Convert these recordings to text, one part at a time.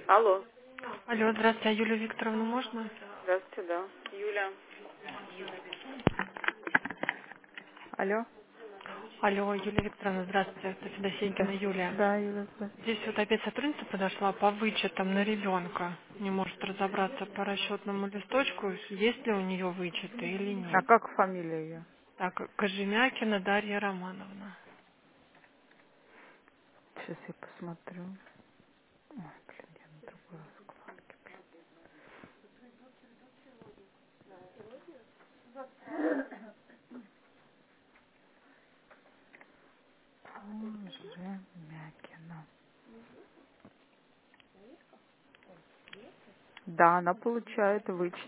Алло. Алло, здравствуйте, а Юлию Викторовну можно? Здравствуйте, да. Юля. Алло. Алло, Юлия Викторовна, здравствуйте, это Федосейкина Да, Юлия. да, Юля, здравствуйте. Здесь вот опять сотрудница подошла по вычетам на ребенка. Не может разобраться по расчетному листочку, есть ли у нее вычеты или А нет. как фамилия ее? Так, Кожемякина Дарья Романовна. Сейчас я посмотрю. Ой, блин, я на другой раскладке, блин. Жемякина. Да, она получает вычет.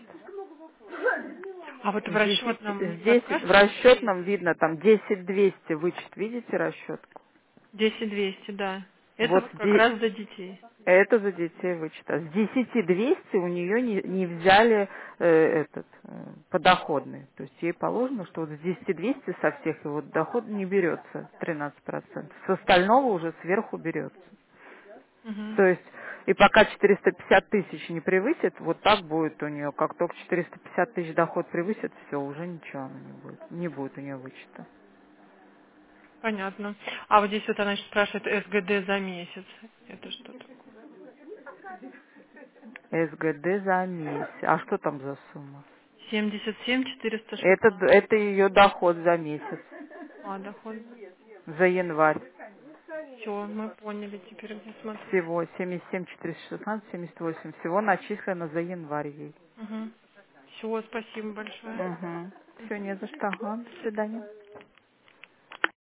А вот в расчетном Здесь в подскажете? расчетном видно там 10 200 вычет. Видите расчетку? 10-200, да. Это Вот вот как раз за детей. это за детей вычета. С 10 200 у нее не взяли подоходный. То есть ей положено, что вот с 10 200 со всех его доход не берется 13%. С остального уже сверху берется. Угу. То есть и пока 450 тысяч не превысит, вот так будет у нее. Как только 450 тысяч доход превысит, все, уже ничего она не будет. Не будет у нее вычета. Понятно. А вот здесь вот она еще спрашивает СГД за месяц. Это что такое? СГД за месяц. А что там за сумма? 77 416. Это ее доход за месяц. А, доход. За январь. Все, мы поняли, теперь где смотреть. Всего 77 416 78. Всего начислено за январь ей. Угу. Все, спасибо большое. Угу. Все, не за что. Ага, до свидания.